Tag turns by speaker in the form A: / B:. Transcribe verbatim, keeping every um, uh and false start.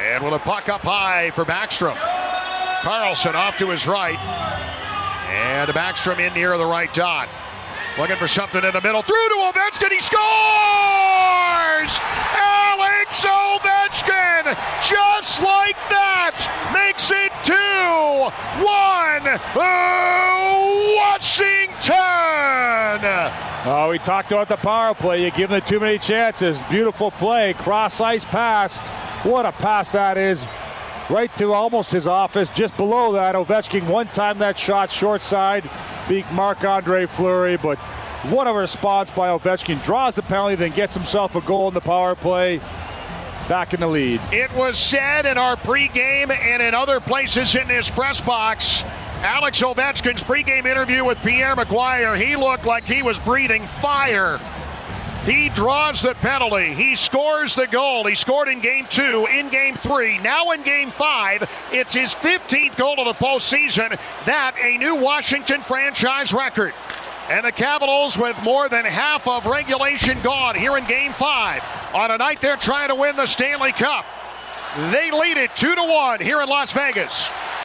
A: And with a puck up high for Backstrom. Carlson off to his right. And Backstrom in near the right dot. Looking for something in the middle. Through to Ovechkin. He scores! Alex Ovechkin, just like that, makes it two one. Washington!
B: Oh, we talked about the power play. You give them too many chances. Beautiful play. Cross-ice pass. What a pass that is. Right to almost his office. Just below that, Ovechkin one-time that shot short side. Beat Marc-Andre Fleury, but what a response by Ovechkin. Draws the penalty, then gets himself a goal in the power play. Back in the lead.
A: It was said in our pregame and in other places in this press box, Alex Ovechkin's pregame interview with Pierre McGuire, he looked like he was breathing fire. He draws the penalty. He scores the goal. He scored in game two, in game three, now in game five. It's his fifteenth goal of the postseason. That a new Washington franchise record. And the Capitals with more than half of regulation gone here in game five. On a night they're trying to win the Stanley Cup. They lead it two to one here in Las Vegas.